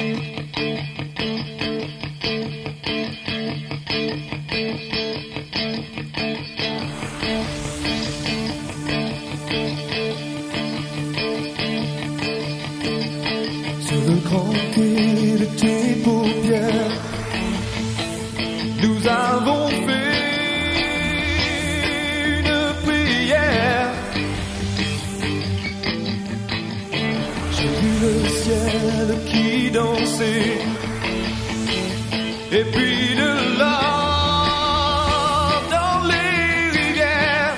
Sur le grand quai de tes paupières, nous avons fait une prière. J'ai vu le ciel qui dansait, et puis de l'or dans les rivières.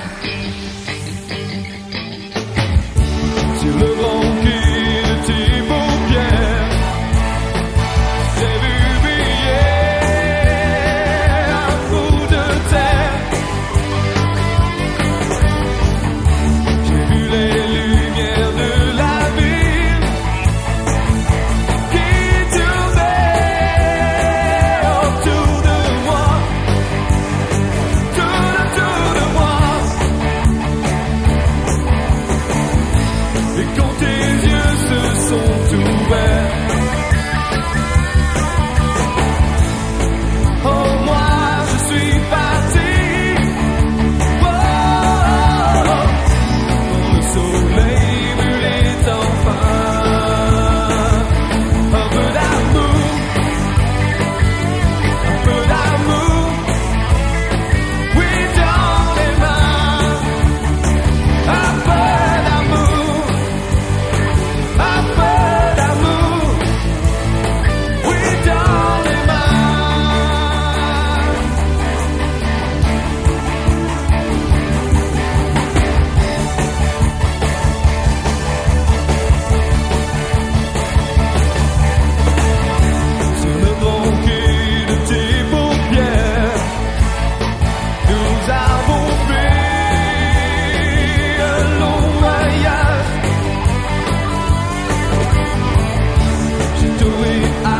Sur le grand quai de tes paupières, j'ai vu briller un bout de terre. J'ai vu les lumières de la ville qui tournaient autour de moi, tout autour de moi. Et quand tes yeux se sont ouverts, oh moi je suis parti. Oh, quand le soleil brûlait enfin, un peu d'amour, oui dans les mains, un peu d'amour, oui dans les mains. Sur le grand quai de tes paupières, nous avons fait un long voyage. J'ai trouvé